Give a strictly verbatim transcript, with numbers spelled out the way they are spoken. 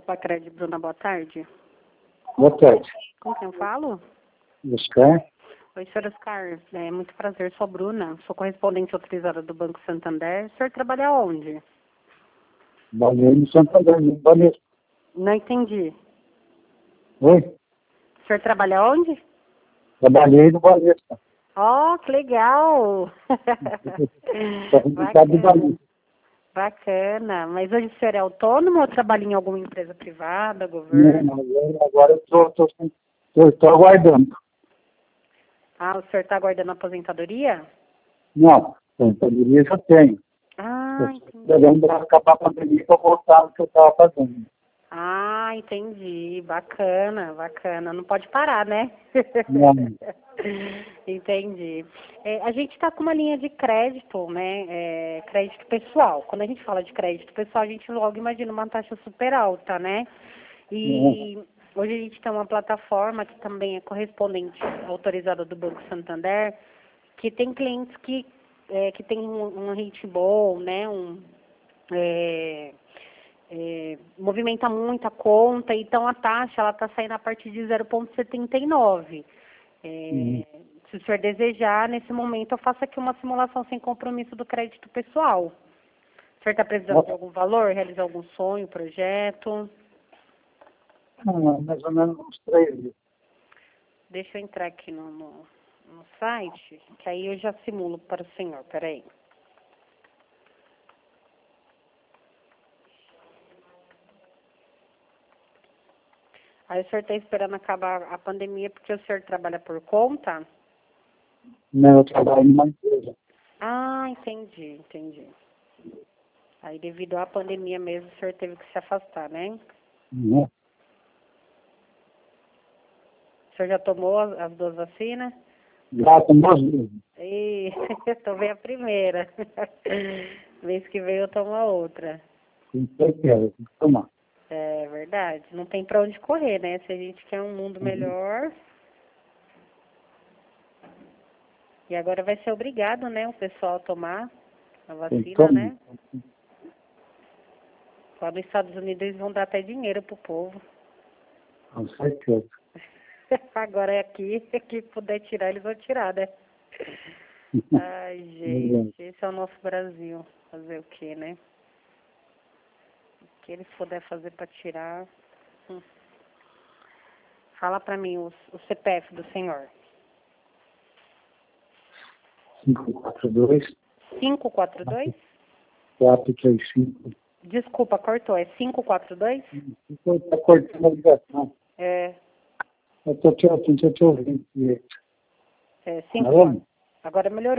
Bacred, Bruna, boa tarde. Boa tarde. Com quem eu falo? Oscar? Oi, senhor Oscar. É muito prazer, sou a Bruna. Sou correspondente autorizada do Banco Santander. O senhor trabalha onde? Trabalhei no Santander, no Banespa. Não entendi. Oi? O senhor trabalha onde? Trabalhei no Banespa. Oh, que legal! Sou resultado do Banespa. Bacana. Mas hoje o senhor é autônomo ou trabalha em alguma empresa privada, governo? Não, agora agora eu estou aguardando. Ah, o senhor está aguardando a aposentadoria? Não, aposentadoria já tenho. Ah, Eu estou entendi. esperando acabar a pandemia para voltar no que eu estava fazendo. Ah, entendi. Bacana, bacana. Não pode parar, né? Não. Entendi. É, a gente está com uma linha de crédito, né? É, crédito pessoal. Quando a gente fala de crédito pessoal, a gente logo imagina uma taxa super alta, né? E hoje a gente tem uma plataforma que também é correspondente autorizada do Banco Santander, que tem clientes que, é, que tem um, um rate bom, né? Um, é, é, movimenta muito a conta, então a taxa ela está saindo a partir de zero vírgula setenta e nove. É, Uhum. Se o senhor desejar, nesse momento eu faço aqui uma simulação sem compromisso do crédito pessoal. O senhor está precisando de algum valor, realizar algum sonho, projeto? Ah, mais ou menos uns três dias. Deixa eu entrar aqui no, no, no site, que aí eu já simulo para o senhor. Peraí. Aí o senhor está esperando acabar a pandemia porque o senhor trabalha por conta? Não, eu trabalho numa empresa. Ah, entendi, entendi. Aí devido à pandemia mesmo, o senhor teve que se afastar, né? Uhum. O senhor já tomou as, as duas vacinas? Já com duas vezes. Ih, eu tomei a primeira. Mês que vem eu tomo a outra. Com certeza, tem que tomar. É verdade. Não tem pra onde correr, né? Se a gente quer um mundo melhor. E agora vai ser obrigado, né, o pessoal a tomar a Tem que vacina, tomar. né? Lá nos Estados Unidos eles vão dar até dinheiro pro povo. Com certeza. Agora é aqui, que puder tirar, eles vão tirar, né? Ai, gente, esse é o nosso Brasil. Fazer o quê, né? O que eles puder fazer pra tirar. Hum. Fala pra mim o, o C P F do senhor. cinco quatro dois, cinco quatro dois? quatro três cinco. Desculpa, cortou. É cinco quatro dois? Está cortando a ligação. É, Eu estou te ouvindo, estou te ouvindo. é Tá cinco. vendo? Agora melhorou.